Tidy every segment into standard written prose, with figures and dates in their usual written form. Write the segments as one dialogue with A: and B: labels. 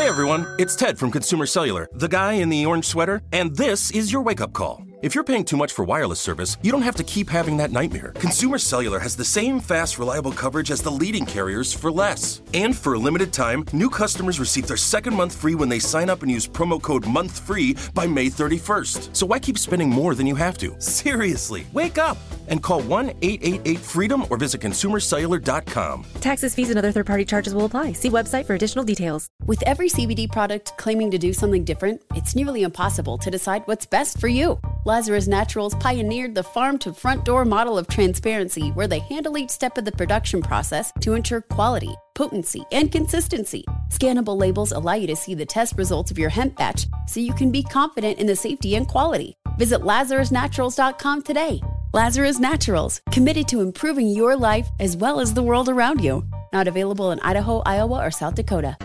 A: Hey everyone, it's Ted from Consumer Cellular, the guy in the orange sweater, and this is your wake-up call. If you're paying too much for wireless service, you don't have to keep having that nightmare. Consumer Cellular has the same fast, reliable coverage as the leading carriers for less. And for a limited time, new customers receive their second month free when they sign up and use promo code MONTHFREE by May 31st. So why keep spending more than you have to? Seriously, wake up and call 1-888-FREEDOM or visit consumercellular.com.
B: Taxes, fees, and other third-party charges will apply. See website for additional details.
C: With every CBD product claiming to do something different, it's nearly impossible to decide what's best for you. Lazarus Naturals pioneered the farm-to-front-door model of transparency, where they handle each step of the production process to ensure quality, potency, and consistency. Scannable labels allow you to see the test results of your hemp batch, so you can be confident in the safety and quality. Visit LazarusNaturals.com today. Lazarus Naturals, committed to improving your life as well as the world around you. Not available in Idaho, Iowa, or South Dakota.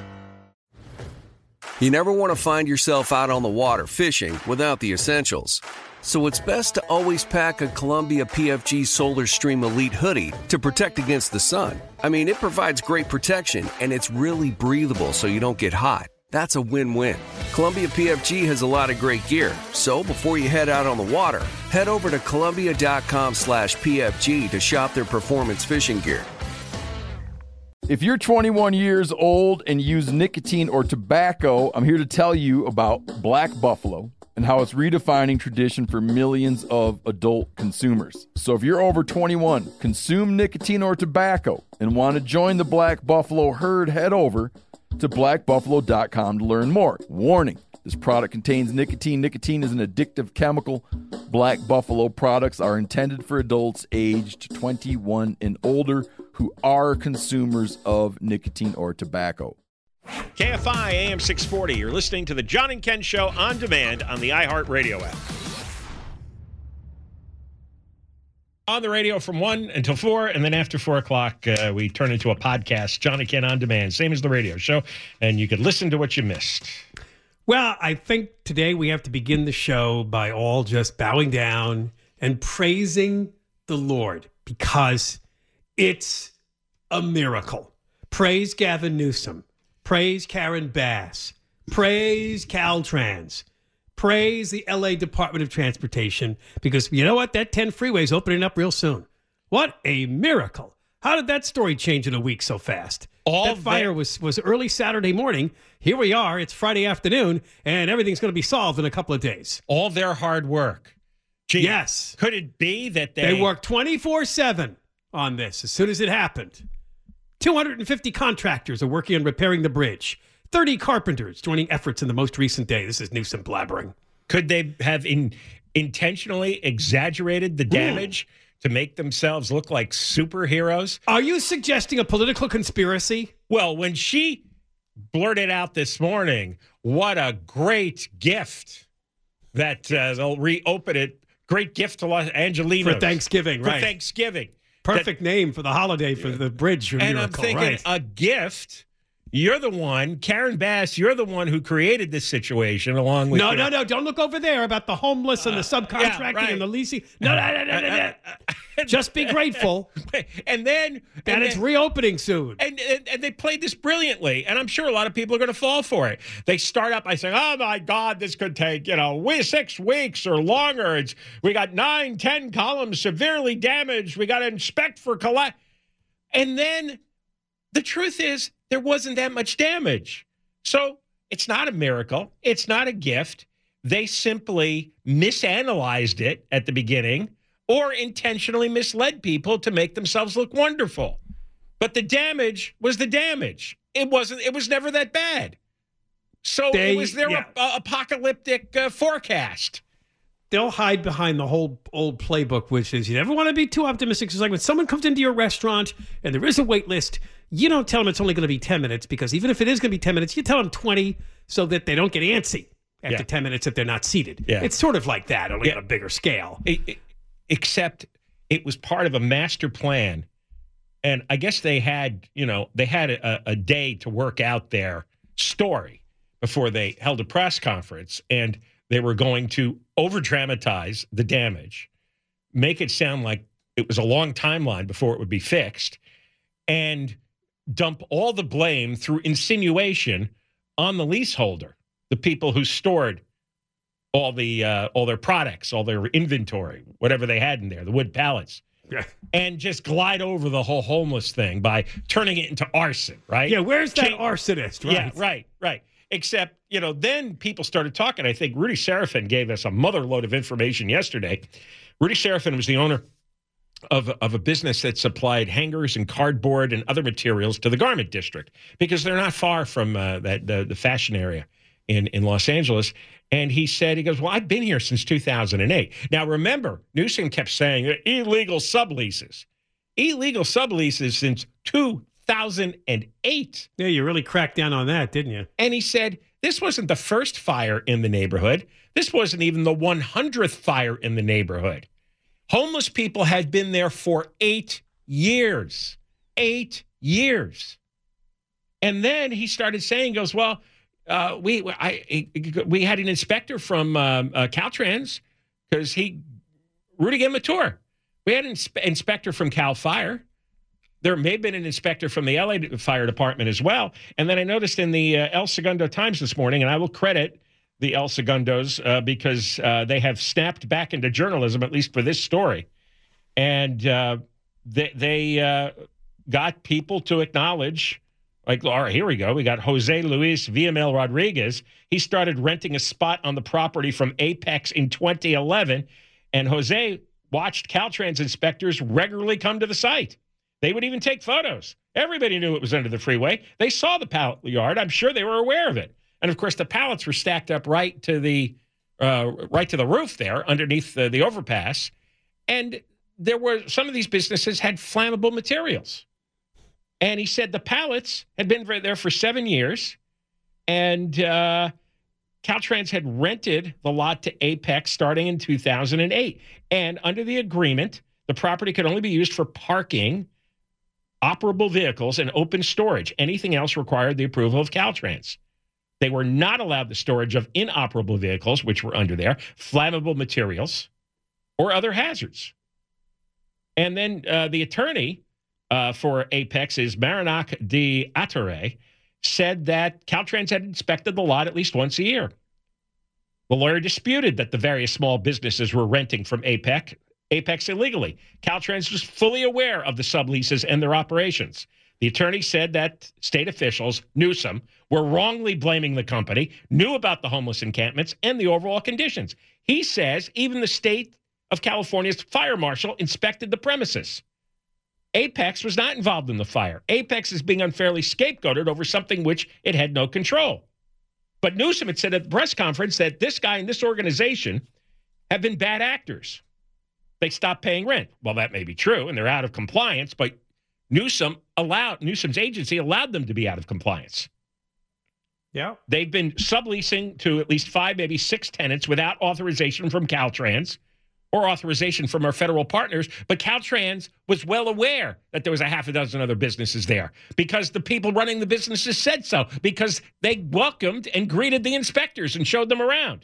D: You never want to find yourself out on the water fishing without the essentials. So it's best to always pack a Columbia PFG Solar Stream Elite hoodie to protect against the sun. I mean, it provides great protection, and it's really breathable so you don't get hot. That's a win-win. Columbia PFG has a lot of great gear, so before you head out on the water, head over to Columbia.com/PFG to shop their performance fishing gear.
E: If you're 21 years old and use nicotine or tobacco, I'm here to tell you about Black Buffalo and how it's redefining tradition for millions of adult consumers. So if you're over 21, consume nicotine or tobacco, and want to join the Black Buffalo herd, head over to blackbuffalo.com to learn more. Warning, this product contains nicotine. Nicotine is an addictive chemical. Black Buffalo products are intended for adults aged 21 and older who are consumers of nicotine or tobacco.
F: KFI AM 640. You're listening to the John and Ken Show on demand on the iHeartRadio app. On the radio from 1 until 4, and then after 4 o'clock, we turn into a podcast, John and Ken on demand, same as the radio show, and you can listen to what you missed.
G: Well, I think today we have to begin the show by all just bowing down and praising the Lord, because it's a miracle. Praise Gavin Newsom. Praise Karen Bass. Praise Caltrans. Praise the LA Department of Transportation, because you know what? That 10 freeway is opening up real soon. What a miracle. How did that story change in a week so fast? That fire was early Saturday morning. Here we are. It's Friday afternoon, and everything's going to be solved in a couple of days.
F: All their hard work. Gee,
G: yes.
F: Could it be that
G: they worked 24/7 on this as soon as it happened? 250 contractors are working on repairing the bridge. 30 carpenters joining efforts in the most recent day. This is Newsom blabbering.
F: Could they have intentionally exaggerated the damage to make themselves look like superheroes?
G: Are you suggesting a political conspiracy?
F: Well, when she blurted out this morning, what a great gift that they'll reopen it. Great gift to Los Angelinos.
G: For Thanksgiving, right.
F: For Thanksgiving.
G: Perfect name for the holiday for the bridge.
F: And miracle, I'm thinking, right. A gift. You're the one, Karen Bass, you're the one who created this situation along with...
G: No. Don't look over there about the homeless and the subcontracting and the leasing. No. Just be grateful.
F: And then...
G: And it's reopening soon.
F: And they played this brilliantly, and I'm sure a lot of people are going to fall for it. They start up by saying, oh, my God, this could take, 6 weeks or longer. We got 9, 10 columns severely damaged. We got to inspect for collapse. And then the truth is, there wasn't that much damage. So it's not a miracle. It's not a gift. They simply misanalyzed it at the beginning or intentionally misled people to make themselves look wonderful. But the damage was the damage. It was never that bad. So it was their apocalyptic forecast.
G: They'll hide behind the whole old playbook, which is you never want to be too optimistic. It's like when someone comes into your restaurant and there is a wait list, you don't tell them it's only going to be 10 minutes, because even if it is going to be 10 minutes, you tell them 20 so that they don't get antsy after 10 minutes if they're not seated. Yeah. It's sort of like that, only on a bigger scale.
F: Except it was part of a master plan. And I guess they had a day to work out their story before they held a press conference. And they were going to over-dramatize the damage, make it sound like it was a long timeline before it would be fixed, and dump all the blame through insinuation on the leaseholder, the people who stored all their products, all their inventory, whatever they had in there, the wood pallets.
G: Yeah.
F: And just glide over the whole homeless thing by turning it into arson, right?
G: Yeah, where's that arsonist? Right.
F: Yeah, right. Except, then people started talking. I think Rudy Serafin gave us a mother load of information yesterday. Rudy Serafin was the owner of a business that supplied hangers and cardboard and other materials to the garment district because they're not far from the fashion area in Los Angeles. And he goes, well, I've been here since 2008. Now, remember, Newsom kept saying illegal subleases. Illegal subleases since 2008.
G: Yeah, you really cracked down on that, didn't you?
F: And he said, this wasn't the first fire in the neighborhood. This wasn't even the 100th fire in the neighborhood. Homeless people had been there for 8 years. 8 years. And then he started saying, goes, well, we had an inspector from Caltrans because Rudy gave him a tour. We had an inspector from Cal Fire. There may have been an inspector from the LA Fire Department as well. And then I noticed in the El Segundo Times this morning, and I will credit the El Segundos because they have snapped back into journalism, at least for this story. And they got people to acknowledge, like, all right, here we go. We got Jose Luis Villamil Rodriguez. He started renting a spot on the property from Apex in 2011. And Jose watched Caltrans inspectors regularly come to the site. They would even take photos. Everybody knew it was under the freeway. They saw the pallet yard. I'm sure they were aware of it. And, of course, the pallets were stacked up right to the roof there underneath the overpass. And there were some of these businesses had flammable materials. And he said the pallets had been there for 7 years. And Caltrans had rented the lot to Apex starting in 2008. And under the agreement, the property could only be used for parking, operable vehicles, and open storage. Anything else required the approval of Caltrans. They were not allowed the storage of inoperable vehicles, which were under there, flammable materials, or other hazards. And then the attorney for Apex is Marinac de Atare, said that Caltrans had inspected the lot at least once a year. The lawyer disputed that the various small businesses were renting from Apex illegally. Caltrans was fully aware of the subleases and their operations. The attorney said that state officials, Newsom, were wrongly blaming the company, knew about the homeless encampments and the overall conditions. He says even the state of California's fire marshal inspected the premises. Apex was not involved in the fire. Apex is being unfairly scapegoated over something which it had no control. But Newsom had said at the press conference that this guy and this organization have been bad actors. They stopped paying rent. Well, that may be true, and they're out of compliance, but Newsom's agency allowed them to be out of compliance.
G: Yeah.
F: They've been subleasing to at least 5, maybe 6 tenants without authorization from Caltrans or authorization from our federal partners, but Caltrans was well aware that there was a half a dozen other businesses there because the people running the businesses said so, because they welcomed and greeted the inspectors and showed them around.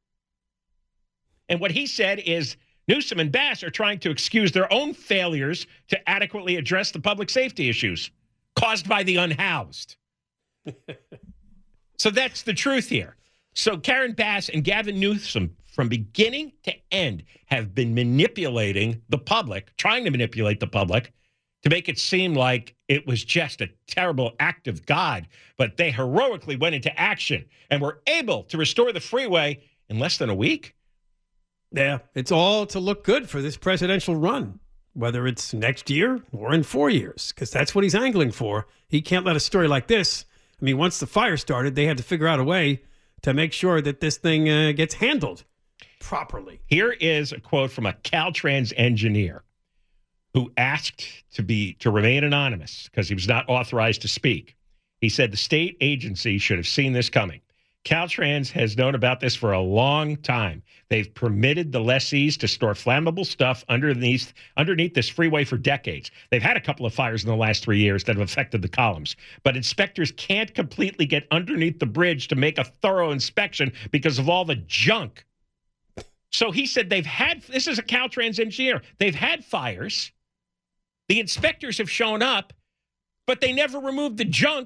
F: And what he said is Newsom and Bass are trying to excuse their own failures to adequately address the public safety issues caused by the unhoused. So that's the truth here. So Karen Bass and Gavin Newsom, from beginning to end, have been manipulating the public, trying to manipulate the public to make it seem like it was just a terrible act of God. But they heroically went into action and were able to restore the freeway in less than a week.
G: Yeah, it's all to look good for this presidential run, whether it's next year or in 4 years, because that's what he's angling for. He can't let a story like this. I mean, once the fire started, they had to figure out a way to make sure that this thing gets handled properly.
F: Here is a quote from a Caltrans engineer who asked to remain anonymous because he was not authorized to speak. He said the state agency should have seen this coming. Caltrans has known about this for a long time. They've permitted the lessees to store flammable stuff underneath this freeway for decades. They've had a couple of fires in the last 3 years that have affected the columns, but inspectors can't completely get underneath the bridge to make a thorough inspection because of all the junk. So he said this is a Caltrans engineer, they've had fires. The inspectors have shown up, but they never removed the junk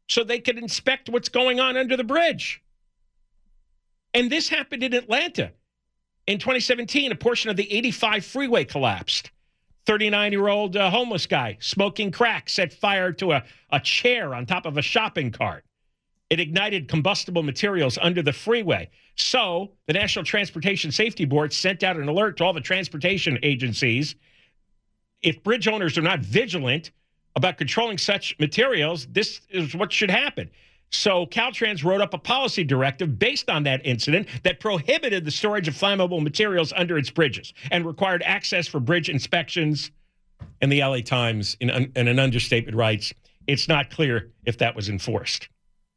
F: so they could inspect what's going on under the bridge. And this happened in Atlanta. In 2017, a portion of the 85 freeway collapsed. 39-year-old homeless guy smoking crack set fire to a chair on top of a shopping cart. It ignited combustible materials under the freeway. So the National Transportation Safety Board sent out an alert to all the transportation agencies. If bridge owners are not vigilant about controlling such materials, this is what should happen. So Caltrans wrote up a policy directive based on that incident that prohibited the storage of flammable materials under its bridges and required access for bridge inspections. And the LA Times, in an understatement, writes, it's not clear if that was enforced.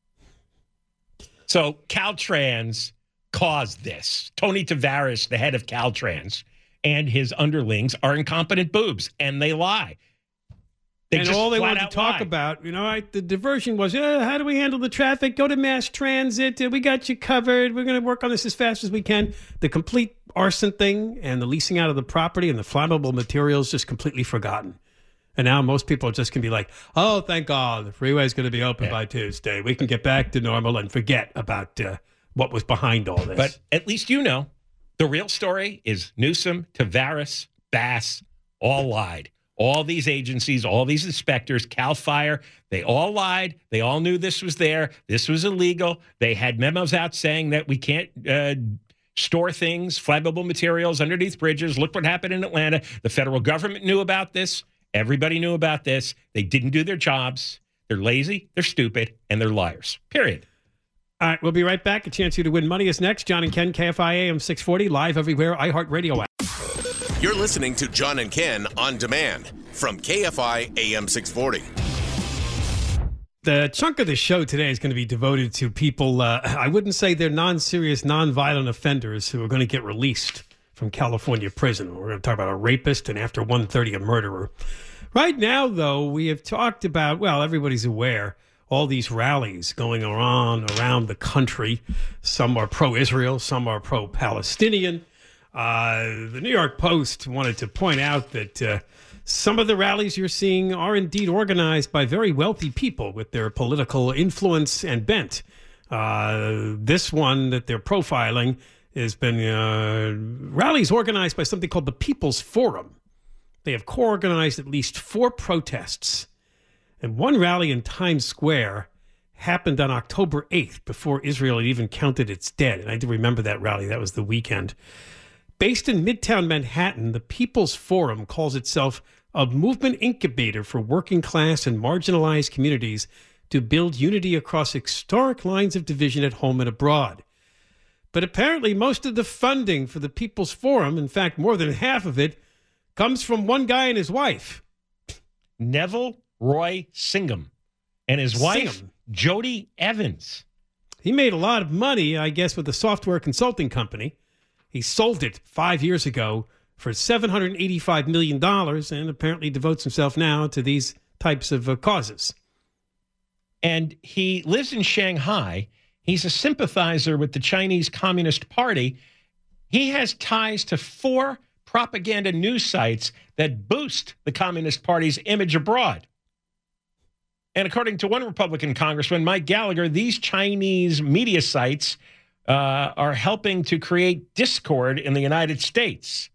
F: So Caltrans caused this. Tony Tavares, the head of Caltrans, and his underlings are incompetent boobs, and they lie.
G: And all they wanted to talk about, the diversion was, how do we handle the traffic? Go to mass transit. We got you covered. We're going to work on this as fast as we can. The complete arson thing and the leasing out of the property and the flammable materials just completely forgotten. And now most people are just going to be like, oh, thank God, the freeway is going to be open by Tuesday. We can get back to normal and forget about what was behind all this.
F: But at least the real story is Newsom, Tavares, Bass, all lied. All these agencies, all these inspectors, CAL FIRE, they all lied. They all knew this was there. This was illegal. They had memos out saying that we can't store things, flammable materials underneath bridges. Look what happened in Atlanta. The federal government knew about this. Everybody knew about this. They didn't do their jobs. They're lazy, they're stupid, and they're liars. Period.
G: All right, we'll be right back. A chance for you to win money is next. John and Ken, KFI AM 640, live everywhere, iHeartRadio app.
H: You're listening to John and Ken on demand from KFI AM 640.
G: The chunk of the show today is going to be devoted to people, I wouldn't say they're non-serious, non-violent offenders who are going to get released from California prison. We're going to talk about a rapist and after 1:30 a murderer. Right now, though, we have talked about, well, everybody's aware, all these rallies going on around the country. Some are pro-Israel, some are pro-Palestinian. The New York Post wanted to point out that some of the rallies you're seeing are indeed organized by very wealthy people with their political influence and bent. This one that they're profiling has been rallies organized by something called the People's Forum. They have co-organized at least 4 protests. And one rally in Times Square happened on October 8th before Israel had even counted its dead. And I do remember that rally. That was the weekend. Based in Midtown Manhattan, the People's Forum calls itself a movement incubator for working class and marginalized communities to build unity across historic lines of division at home and abroad. But apparently most of the funding for the People's Forum, in fact, more than half of it, comes from one guy and his wife.
F: Neville Roy Singham and his wife, Jody Evans.
G: He made a lot of money, I guess, with a software consulting company. He sold it 5 years ago for $785 million and apparently devotes himself now to these types of causes.
F: And he lives in Shanghai. He's a sympathizer with the Chinese Communist Party. He has ties to 4 propaganda news sites that boost the Communist Party's image abroad. And according to one Republican congressman, Mike Gallagher, these Chinese media sites are helping to create discord in the United States.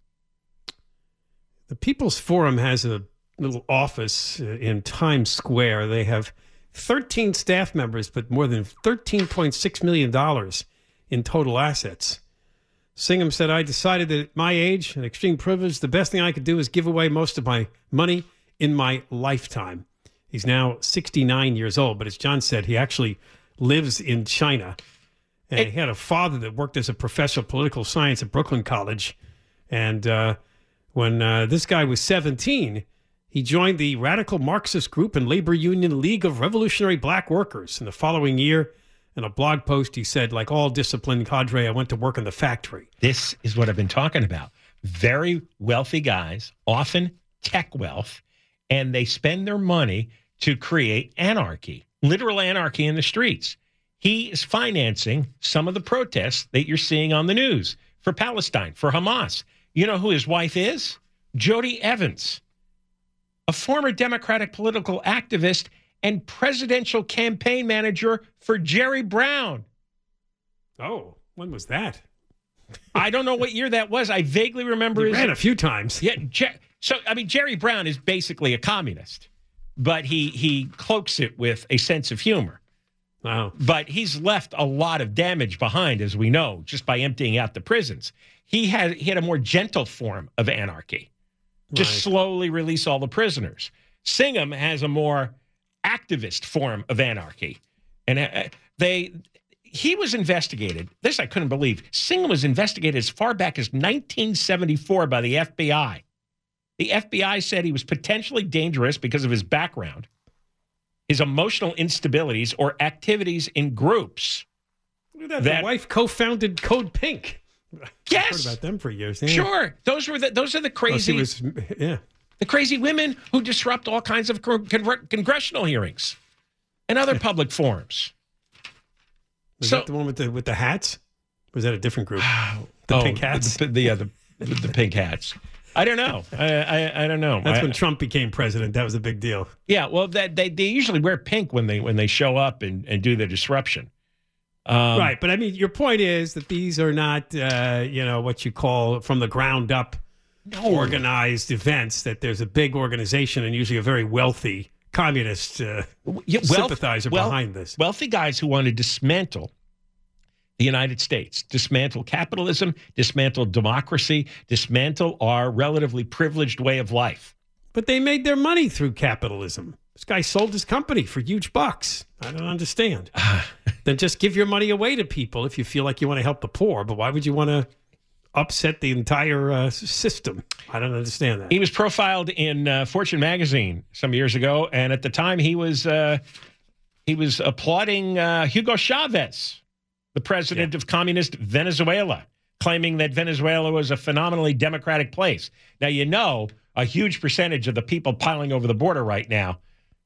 G: The People's Forum has a little office in Times Square. They have 13 staff members, but more than $13.6 million in total assets. Singham said, I decided that at my age and extreme privilege, the best thing I could do is give away most of my money in my lifetime. He's now 69 years old, but as John said, he actually lives in China. And he had a father that worked as a professor of political science at Brooklyn College. And when this guy was 17, he joined the radical Marxist group and labor union League of Revolutionary Black Workers. In the following year, in a blog post, he said, like all disciplined cadre, I went to work in the factory.
F: This is what I've been talking about. Very wealthy guys, often tech wealth, and they spend their money to create anarchy, literal anarchy in the streets. He is financing some of the protests that you're seeing on the news for Palestine, for Hamas. You know who his wife is? Jody Evans, a former Democratic political activist and presidential campaign manager for Jerry Brown.
G: Oh, when was that?
F: I don't know what year that was. I vaguely remember.
G: He ran a few times.
F: Yeah. Jerry Brown is basically a communist, but he cloaks it with a sense of humor.
G: Wow.
F: But he's left a lot of damage behind, as we know, just by emptying out the prisons. He had a more gentle form of anarchy. Just slowly release all the prisoners. Singham has a more activist form of anarchy. And he was investigated. This I couldn't believe. Singham was investigated as far back as 1974 by the FBI. The FBI said he was potentially dangerous because of his background, his emotional instabilities, or activities in groups.
G: Look at that. The wife co-founded Code Pink.
F: Yes.
G: I've heard about them for years. Yeah.
F: Sure. Those are the crazy. The crazy women who disrupt all kinds of congressional hearings and other public forums.
G: Was that the one with the hats? Or was that a different group? The pink hats?
F: The pink hats. I don't know. I don't know.
G: That's when Trump became president. That was a big deal.
F: Yeah. Well, they usually wear pink when they show up and do their disruption.
G: Right. But I mean, your point is that these are not, what you call from the ground up organized events, that there's a big organization and usually a very wealthy communist sympathizer behind this.
F: Wealthy guys who want to dismantle the United States, dismantle capitalism, dismantle democracy, dismantle our relatively privileged way of life.
G: But they made their money through capitalism. This guy sold his company for huge bucks. I don't understand. Then just give your money away to people if you feel like you want to help the poor. But why would you want to upset the entire system? I don't understand that.
F: He was profiled in Fortune magazine some years ago, and at the time he was applauding Hugo Chavez, the president of communist Venezuela, claiming that Venezuela was a phenomenally democratic place. Now, a huge percentage of the people piling over the border right now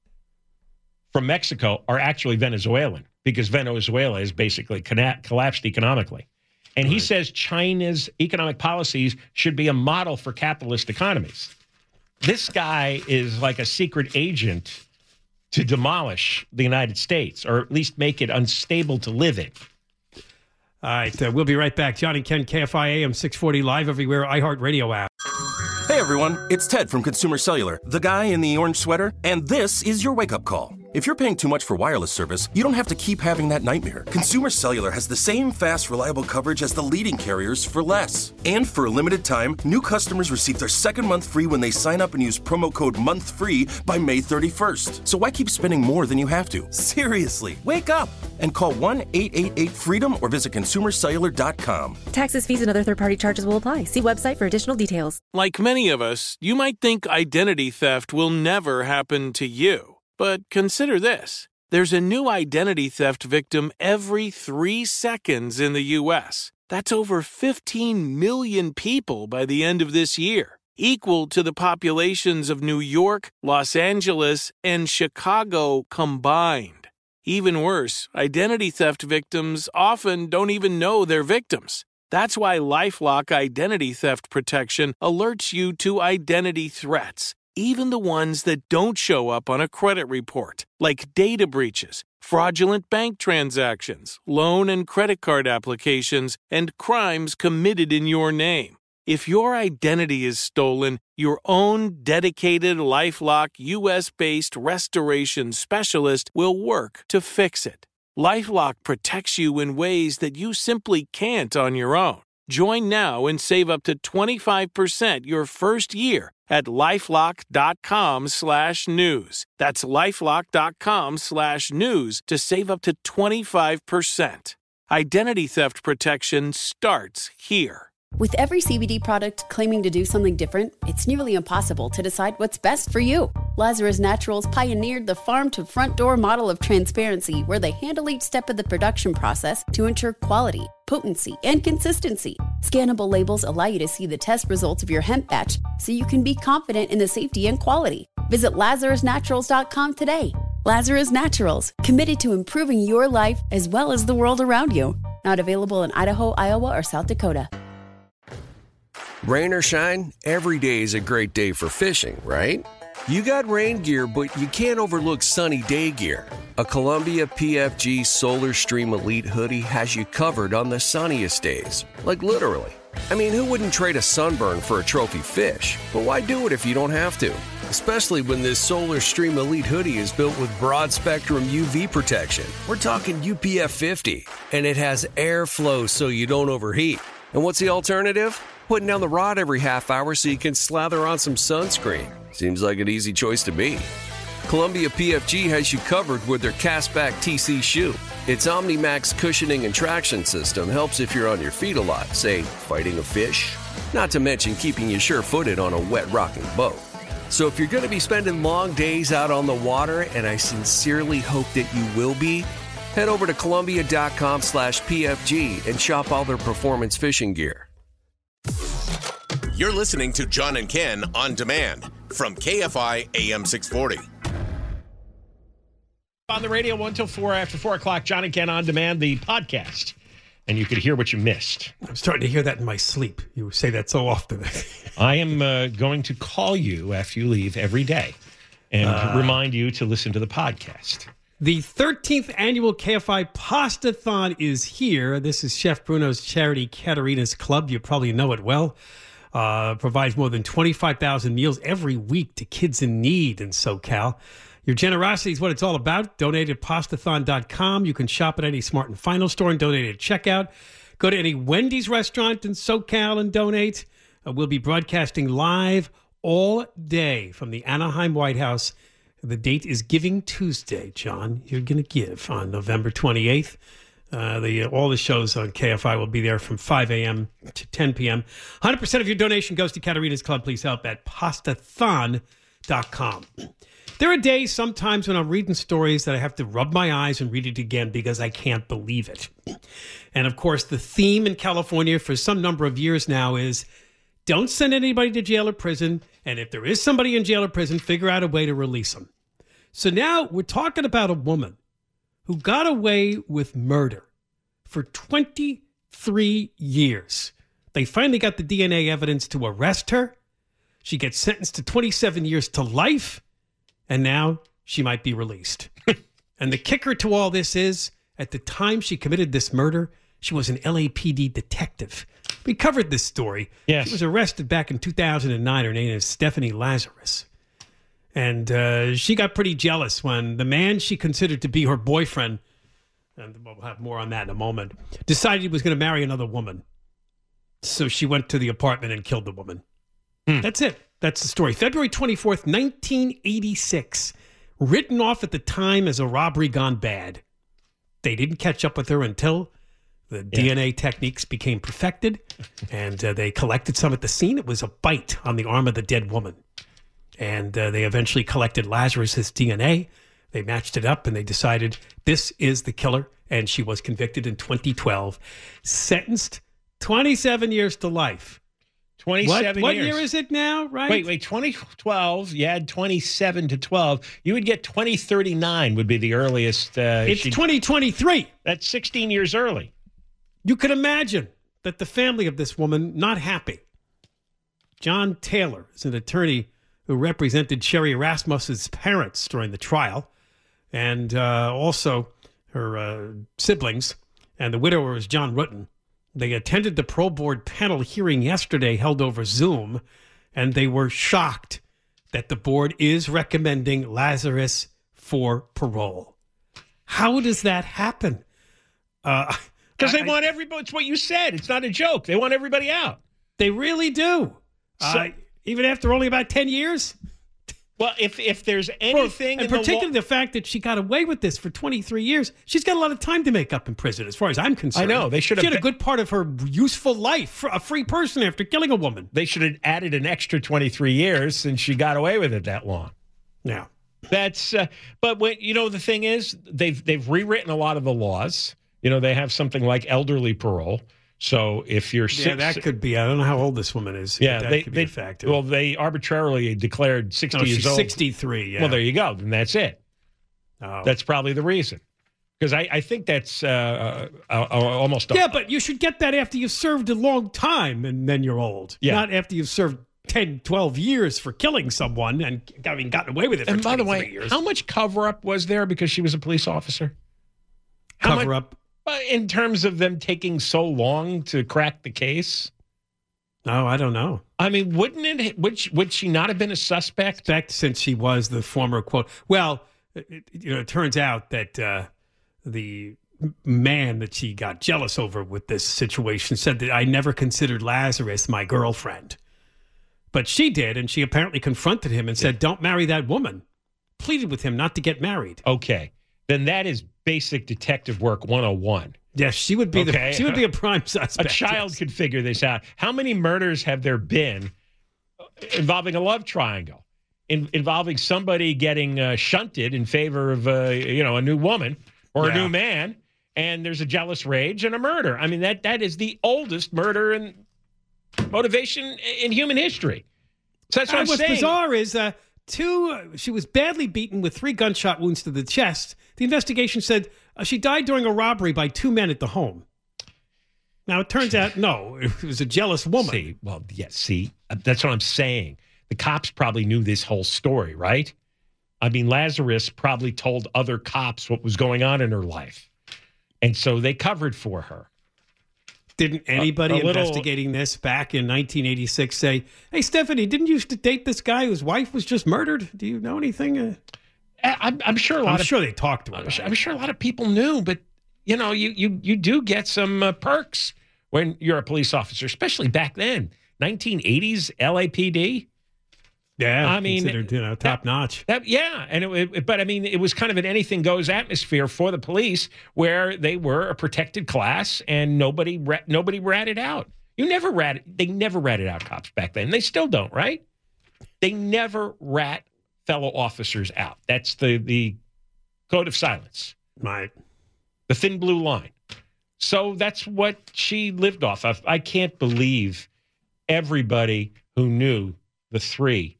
F: from Mexico are actually Venezuelan, because Venezuela is basically collapsed economically. And he says China's economic policies should be a model for capitalist economies. This guy is like a secret agent to demolish the United States, or at least make it unstable to live in.
G: All right, we'll be right back. John and Ken, KFI AM 640, live everywhere, iHeartRadio app.
A: Hey everyone, it's Ted from Consumer Cellular, the guy in the orange sweater, and this is your wake-up call. If you're paying too much for wireless service, you don't have to keep having that nightmare. Consumer Cellular has the same fast, reliable coverage as the leading carriers for less. And for a limited time, new customers receive their second month free when they sign up and use promo code MONTHFREE by May 31st. So why keep spending more than you have to? Seriously, wake up and call 1-888-FREEDOM or visit consumercellular.com.
B: Taxes, fees, and other third-party charges will apply. See website for additional details.
I: Like many of us, you might think identity theft will never happen to you. But consider this. There's a new identity theft victim every 3 seconds in the U.S. That's over 15 million people by the end of this year, equal to the populations of New York, Los Angeles, and Chicago combined. Even worse, identity theft victims often don't even know they're victims. That's why LifeLock Identity Theft Protection alerts you to identity threats, even the ones that don't show up on a credit report, like data breaches, fraudulent bank transactions, loan and credit card applications, and crimes committed in your name. If your identity is stolen, your own dedicated LifeLock U.S.-based restoration specialist will work to fix it. LifeLock protects you in ways that you simply can't on your own. Join now and save up to 25% your first year at LifeLock.com/news. That's LifeLock.com/news to save up to 25%. Identity theft protection starts here.
C: With every CBD product claiming to do something different, it's nearly impossible to decide what's best for you. Lazarus Naturals pioneered the farm-to-front-door model of transparency, where they handle each step of the production process to ensure quality, potency, and consistency. Scannable labels allow you to see the test results of your hemp batch, so you can be confident in the safety and quality. Visit LazarusNaturals.com today. Lazarus Naturals, committed to improving your life as well as the world around you. Not available in Idaho, Iowa, or South Dakota.
D: Rain or shine, every day is a great day for fishing, right? You got rain gear, but you can't overlook sunny day gear. A Columbia PFG Solar Stream Elite hoodie has you covered on the sunniest days. Like literally. I mean, who wouldn't trade a sunburn for a trophy fish? But why do it if you don't have to? Especially when this Solar Stream Elite hoodie is built with broad spectrum UV protection. We're talking UPF 50. And it has airflow so you don't overheat. And what's the alternative? Putting down the rod every half hour so you can slather on some sunscreen. Seems like an easy choice to me. Columbia PFG has you covered with their Castback TC shoe. Its OmniMax cushioning and traction system helps if you're on your feet a lot, say, fighting a fish. Not to mention keeping you sure-footed on a wet rocking boat. So if you're going to be spending long days out on the water, and I sincerely hope that you will be, head over to Columbia.com/PFG and shop all their performance fishing gear.
H: You're listening to John and Ken on demand from KFI AM 640.
F: On the radio 1 till 4 after 4 o'clock, John and Ken on demand, the podcast. And you could hear what you missed.
G: I'm starting to hear that in my sleep. You say that so often.
F: I am going to call you after you leave every day and remind you to listen to the podcast.
G: The 13th annual KFI Pasta-thon is here. This is Chef Bruno's charity, Katerina's Club. You probably know it well. Provides more than 25,000 meals every week to kids in need in SoCal. Your generosity is what it's all about. Donate at pastathon.com. You can shop at any Smart & Final store and donate at checkout. Go to any Wendy's restaurant in SoCal and donate. We'll be broadcasting live all day from the Anaheim White House. The date is Giving Tuesday, John. You're going to give on November 28th. All the shows on KFI will be there from 5 a.m. to 10 p.m. 100% of your donation goes to Katerina's Club. Please help at pastathon.com. There are days sometimes when I'm reading stories that I have to rub my eyes and read it again because I can't believe it. And of course, the theme in California for some number of years now is don't send anybody to jail or prison. And if there is somebody in jail or prison, figure out a way to release them. So now we're talking about a woman who got away with murder for 23 years. They finally got the DNA evidence to arrest her. She gets sentenced to 27 years to life. And now she might be released. And the kicker to all this is, at the time she committed this murder, she was an LAPD detective. We covered this story.
F: Yes.
G: She was arrested back in 2009. Her name is Stephanie Lazarus. And she got pretty jealous when the man she considered to be her boyfriend, and we'll have more on that in a moment, decided he was going to marry another woman. So she went to the apartment and killed the woman. That's it. That's the story. February 24th, 1986. Written off at the time as a robbery gone bad. They didn't catch up with her until the DNA techniques became perfected, and they collected some at the scene. It was a bite on the arm of the dead woman. And they eventually collected Lazarus's DNA. They matched it up, and they decided this is the killer, and she was convicted in 2012. Sentenced 27 years to life.
F: 27 years.
G: What year is it now, right?
F: Wait. 2012, you had 27 to 12. You would get 2039 would be the earliest.
G: It's 2023.
F: That's 16 years early.
G: You could imagine that the family of this woman, not happy. John Taylor is an attorney who represented Sherry Rasmus's parents during the trial, and also her siblings, and the widower is John Rutten. They attended the Pro Board panel hearing yesterday held over Zoom, and they were shocked that the board is recommending Lazarus for parole. How does that happen?
F: Because they want everybody. It's what you said. It's not a joke. They want everybody out.
G: They really do. Even after only about 10 years?
F: Well, if there's anything...
G: And particularly the fact that she got away with this for 23 years, she's got a lot of time to make up in prison, as far as I'm concerned.
F: I know. She had
G: a good part of her useful life, a free person after killing a woman.
F: They should have added an extra 23 years since she got away with it that long.
G: Yeah.
F: That's... but, the thing is, they've rewritten a lot of the laws. They have something like elderly parole. So if you're
G: that could be. I don't know how old this woman is.
F: Yeah,
G: that could be a factor.
F: Well, they arbitrally declared 60 years old.
G: 63. Yeah.
F: Well, there you go. Then that's it.
G: Oh.
F: That's probably the reason. Because I think that's almost.
G: Yeah, but you should get that after you've served a long time and then you're old.
F: Yeah.
G: Not after you've served 10, 12 years for killing someone and having gotten away with it for
F: And by the
G: 23
F: way,
G: years.
F: how much cover-up was there because she was a police officer?
G: Cover-up?
F: In terms of them taking so long to crack the case?
G: No, I don't know.
F: I mean, would she not have been a suspect?
G: Since she was the former quote. Well, it turns out that the man that she got jealous over with this situation said that I never considered Lazarus my girlfriend. But she did, and she apparently confronted him and said, don't marry that woman. Pleaded with him not to get married.
F: Okay. Then that is basic detective work 101.
G: Yes, she would be she would be a prime suspect.
F: A child could figure this out. How many murders have there been involving a love triangle, involving somebody getting shunted in favor of a new woman or a new man, and there's a jealous rage and a murder? I mean, that is the oldest murder and motivation in human history. So that's what I'm saying.
G: What's bizarre is she was badly beaten with 3 gunshot wounds to the chest. The investigation said she died during a robbery by 2 men at the home. Now, it turns out, no, it was a jealous woman.
F: That's what I'm saying. The cops probably knew this whole story, right? I mean, Lazarus probably told other cops what was going on in her life. And so they covered for her.
G: Didn't anybody investigating this back in 1986 say, hey, Stephanie, didn't you used to date this guy whose wife was just murdered? Do you know anything?
F: I'm sure
G: they talked to her.
F: I'm sure a lot of people knew, but, you do get some perks when you're a police officer, especially back then. 1980s LAPD.
G: Yeah,
F: I mean,
G: considered top notch.
F: But I mean, it was kind of an anything goes atmosphere for the police, where they were a protected class and nobody ratted out. They never ratted out cops back then. They still don't, right? They never rat fellow officers out. That's the code of silence,
G: right? The
F: thin blue line. So that's what she lived off of. I can't believe everybody who knew the 3.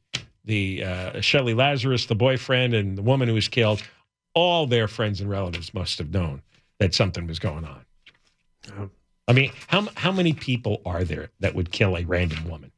F: The Shelley Lazarus, the boyfriend, and the woman who was killed, all their friends and relatives must have known that something was going on.
G: Oh.
F: I mean, how many people are there that would kill a random woman?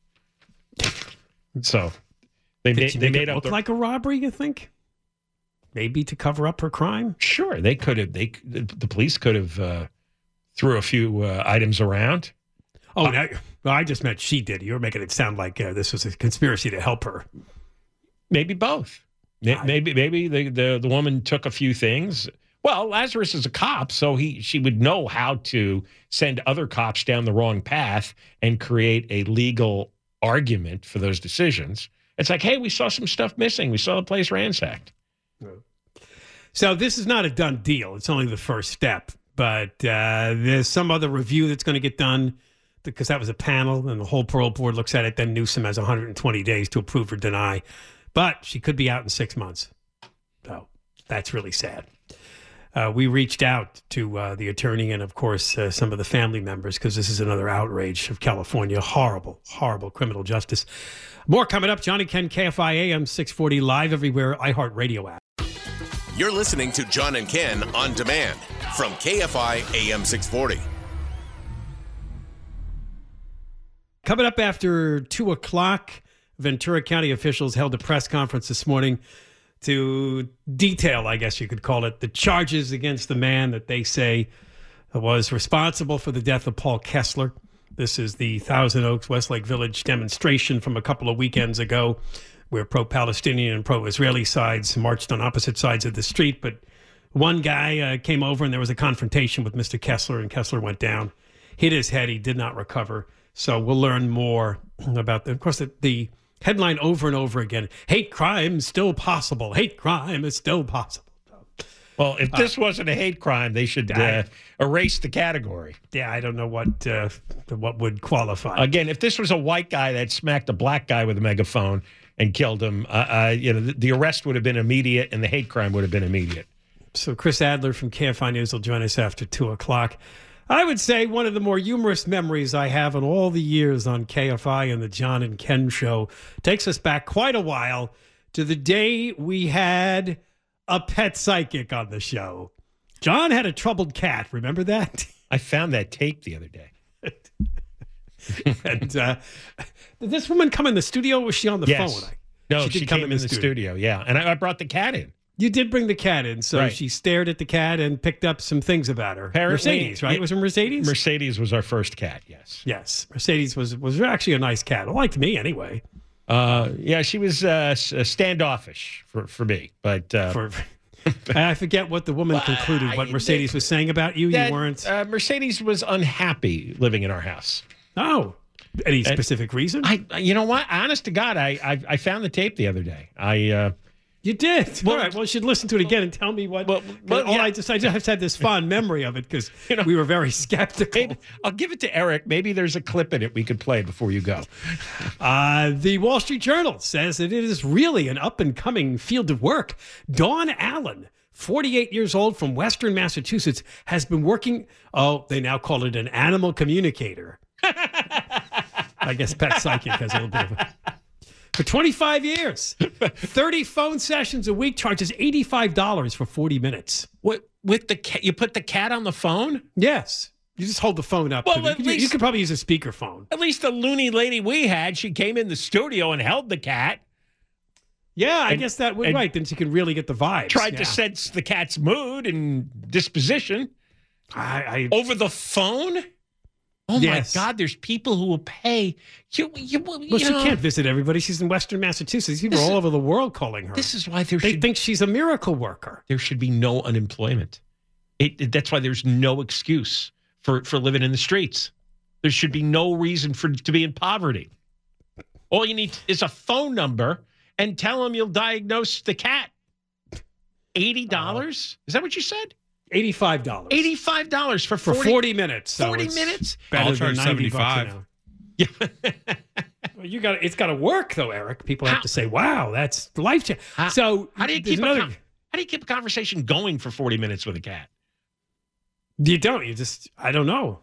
F: So they made up
G: look like a robbery, you think? Maybe to cover up her crime?
F: Sure, they could have. The police could have threw a few items around.
G: Oh, no, I just meant she did. You were making it sound like this was a conspiracy to help her.
F: Maybe both. Maybe the woman took a few things. Well, Lazarus is a cop, so she would know how to send other cops down the wrong path and create a legal argument for those decisions. It's like, hey, we saw some stuff missing. We saw the place ransacked.
G: So this is not a done deal. It's only the first step. But there's some other review that's going to get done, because that was a panel and the whole parole board looks at it. Then Newsom has 120 days to approve or deny. But she could be out in 6 months. So that's really sad. We reached out to the attorney and, of course, some of the family members, because this is another outrage of California. Horrible, horrible criminal justice. More coming up. John and Ken, KFI AM 640, live everywhere, iHeartRadio app.
H: You're listening to John and Ken on demand from KFI AM 640.
G: Coming up after 2 o'clock, Ventura County officials held a press conference this morning to detail, I guess you could call it, the charges against the man that they say was responsible for the death of Paul Kessler. This is the Thousand Oaks Westlake Village demonstration from a couple of weekends ago, where pro-Palestinian and pro-Israeli sides marched on opposite sides of the street. But one guy came over and there was a confrontation with Mr. Kessler, and Kessler went down, hit his head. He did not recover. So we'll learn more about that. Of course, the headline over and over again, hate crime is still possible. Hate crime is still possible.
F: Well, if this wasn't a hate crime, they should erase the category.
G: Yeah, I don't know what would qualify.
F: Again, if this was a white guy that smacked a black guy with a megaphone and killed him, the arrest would have been immediate and the hate crime would have been immediate.
G: So Chris Adler from KFI News will join us after 2 o'clock. I would say one of the more humorous memories I have in all the years on KFI and the John and Ken show takes us back quite a while to the day we had a pet psychic on the show. John had a troubled cat. Remember that?
F: I found that tape the other day.
G: And did this woman come in the studio, or was she on the phone?
F: No, she came in the studio, yeah. And I brought the cat in.
G: You did bring the cat in, so she stared at the cat and picked up some things about her.
F: Apparently,
G: Mercedes, right? Was it Mercedes?
F: Mercedes was our first cat, yes.
G: Yes. Mercedes was actually a nice cat. It liked me anyway.
F: Yeah, she was standoffish for me. But
G: I forget what the woman concluded, what Mercedes was saying about you. You weren't...
F: Mercedes was unhappy living in our house.
G: Oh. Any specific reason?
F: You know what? Honest to God, I found the tape the other day.
G: You did? All right. Well, you should listen to it again and tell me what. I just had this fond memory of it because we were very skeptical.
F: Maybe, I'll give it to Eric. Maybe there's a clip in it we could play before you go.
G: The Wall Street Journal says that it is really an up-and-coming field of work. Dawn Allen, 48 years old from Western Massachusetts, has been working, they now call it an animal communicator. I guess Pet Psychic has a little bit of a... For 25 years, 30 phone sessions a week, charges $85 for 40 minutes.
F: What, with the cat? You put the cat on the phone?
G: Yes. You just hold the phone up.
F: Well,
G: you could probably use a speakerphone.
F: At least the loony lady we had, she came in the studio and held the cat.
G: Yeah, I guess that would right. Then she can really get the vibes.
F: Tried to sense the cat's mood and disposition. Over the phone? Oh, yes. My God, there's people who will pay. She
G: can't visit everybody. She's in Western Massachusetts. People are all over the world calling her.
F: This is why they
G: think she's a miracle worker.
F: There should be no unemployment. That's why there's no excuse for living in the streets. There should be no reason to be in poverty. All you need is a phone number and tell them you'll diagnose the cat. $80? Is that what you said?
G: $85.
F: $85 for
G: 40 minutes.
F: 40 minutes?
G: I'll charge $75. Yeah. Well, it's got to work though, Eric. People have to say, "Wow, that's life-changing." So,
F: how do you keep a conversation going for 40 minutes with a cat?
G: You don't. I don't know.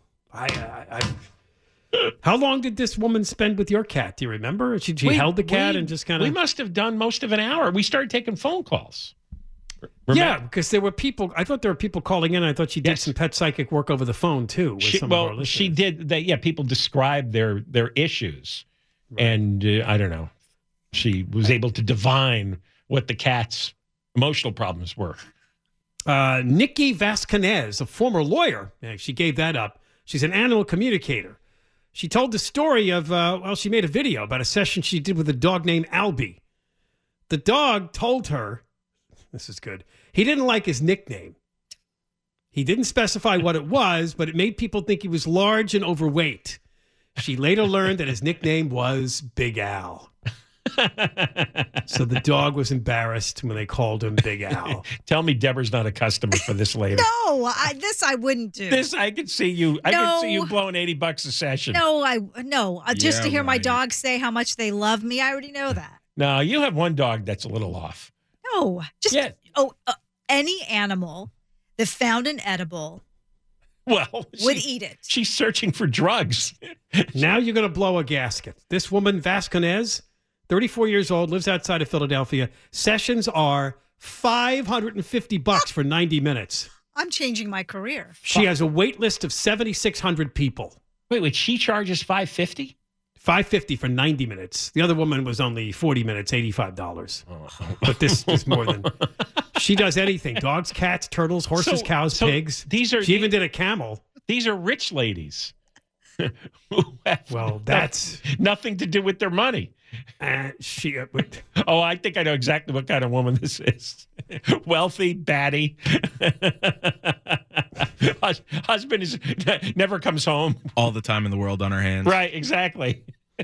G: How long did this woman spend with your cat? Do you remember? She held the cat and just kind of.
F: We must have done most of an hour. We started taking phone calls. Remember?
G: Yeah, because there were people. I thought there were people calling in. I thought she did some pet psychic work over the phone too.
F: She did. People described their issues, and I don't know. She was able to divine what the cat's emotional problems were.
G: Nikki Vasconez, a former lawyer, she gave that up. She's an animal communicator. She told the story of she made a video about a session she did with a dog named Albie. The dog told her. This is good. He didn't like his nickname. He didn't specify what it was, but it made people think he was large and overweight. She later learned that his nickname was Big Al. So the dog was embarrassed when they called him Big Al.
F: Tell me Deborah's not a customer for this lady.
J: No, I wouldn't do.
F: This I could see you. I could see you blowing $80 a session.
J: No. Just to hear my dog say how much they love me, I already know that.
F: No, you have one dog that's a little off.
J: No, just any animal that found an edible would eat it.
F: She's searching for drugs.
G: Now you're going to blow a gasket. This woman, Vasconez, 34 years old, lives outside of Philadelphia. Sessions are $550 for 90 minutes.
J: I'm changing my career.
G: She has a wait list of 7,600 people.
F: Wait, she charges $550?
G: $550 for 90 minutes. The other woman was only 40 minutes, $85. But this is more than... She does anything. Dogs, cats, turtles, horses, cows, pigs. She even did a camel.
F: These are rich ladies.
G: Well, that's...
F: Nothing to do with their money. I think I know exactly what kind of woman this is. Wealthy, batty. Husband never comes home.
K: All the time in the world on her hands.
F: Right, exactly.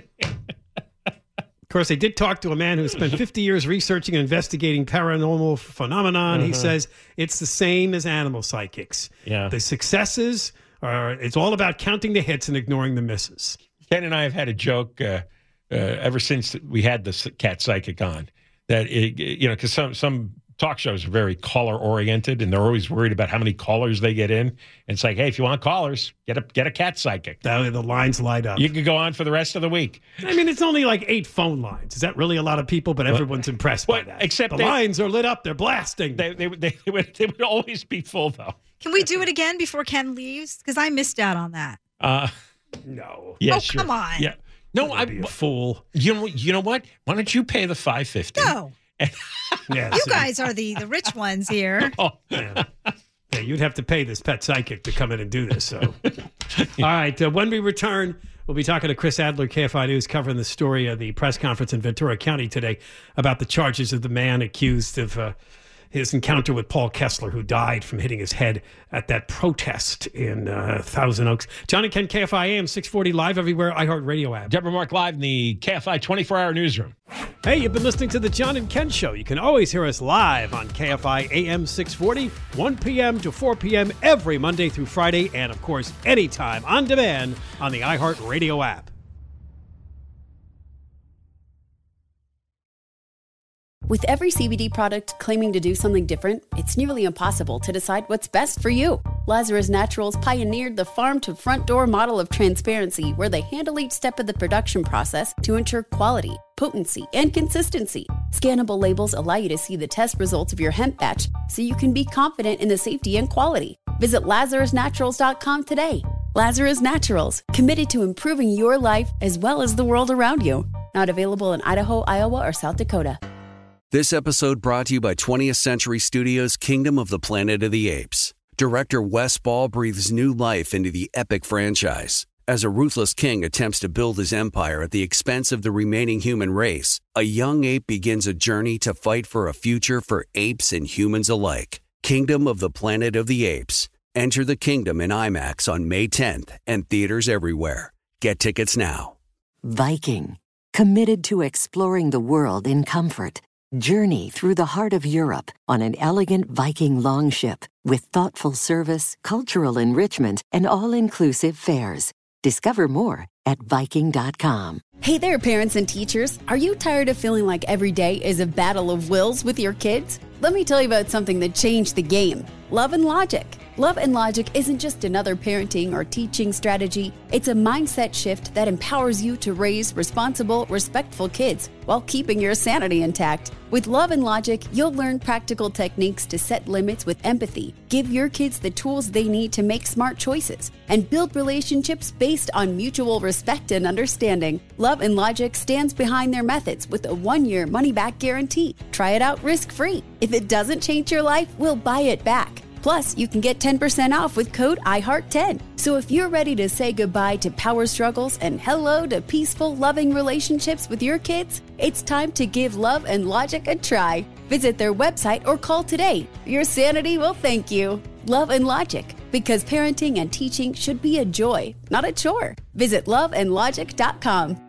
G: Of course, they did talk to a man who spent 50 years researching and investigating paranormal phenomenon. He says it's the same as animal psychics.
F: Yeah.
G: The successes it's all about counting the hits and ignoring the misses.
F: Ken and I have had a joke ever since we had this cat psychic on that, because some talk shows are very caller oriented and they're always worried about how many callers they get in. And it's like, hey, if you want callers, get a cat psychic.
G: The lines light up.
F: You can go on for the rest of the week.
G: I mean, it's only like 8 phone lines. Is that really a lot of people? But everyone's impressed by that.
F: Except
G: the lines are lit up. They're blasting.
F: They would always be full, though.
J: Can we do it again before Ken leaves? Because I missed out on that.
G: No.
F: Yeah,
J: Oh,
F: sure.
J: come on.
F: Yeah. No,
G: I'd be a fool.
F: You know what? Why don't you pay the $550?
J: No.
G: Yeah,
J: You guys are the rich ones here.
G: Yeah. Yeah, you'd have to pay this pet psychic to come in and do this. So, all right. When we return, we'll be talking to Chris Adler, KFI News, covering the story of the press conference in Ventura County today about the charges of the man accused of his encounter with Paul Kessler, who died from hitting his head at that protest in Thousand Oaks. John and Ken, KFI AM 640, live everywhere, iHeartRadio app.
F: Deborah Mark live in the KFI 24-hour newsroom.
G: Hey, you've been listening to the John and Ken Show. You can always hear us live on KFI AM 640, 1 p.m. to 4 p.m. every Monday through Friday, and of course, anytime on demand on the iHeartRadio app.
C: With every CBD product claiming to do something different, it's nearly impossible to decide what's best for you. Lazarus Naturals pioneered the farm-to-front-door model of transparency, where they handle each step of the production process to ensure quality, potency, and consistency. Scannable labels allow you to see the test results of your hemp batch, so you can be confident in the safety and quality. Visit LazarusNaturals.com today. Lazarus Naturals, committed to improving your life as well as the world around you. Not available in Idaho, Iowa, or South Dakota.
D: This episode brought to you by 20th Century Studios' Kingdom of the Planet of the Apes. Director Wes Ball breathes new life into the epic franchise. As a ruthless king attempts to build his empire at the expense of the remaining human race, a young ape begins a journey to fight for a future for apes and humans alike. Kingdom of the Planet of the Apes. Enter the kingdom in IMAX on May 10th and theaters everywhere. Get tickets now.
L: Viking, committed to exploring the world in comfort. Journey through the heart of Europe on an elegant Viking longship with thoughtful service, cultural enrichment, and all-inclusive fares. Discover more at Viking.com.
C: Hey there, parents and teachers. Are you tired of feeling like every day is a battle of wills with your kids? Let me tell you about something that changed the game. Love and Logic. Love and Logic isn't just another parenting or teaching strategy. It's a mindset shift that empowers you to raise responsible, respectful kids while keeping your sanity intact. With Love and Logic, you'll learn practical techniques to set limits with empathy, give your kids the tools they need to make smart choices, and build relationships based on mutual respect and understanding. Love and Logic stands behind their methods with a 1-year money-back guarantee. Try it out risk-free. If it doesn't change your life, we'll buy it back. Plus, you can get 10% off with code IHEART10. So if you're ready to say goodbye to power struggles and hello to peaceful, loving relationships with your kids, it's time to give Love and Logic a try. Visit their website or call today. Your sanity will thank you. Love and Logic, because parenting and teaching should be a joy, not a chore. Visit loveandlogic.com.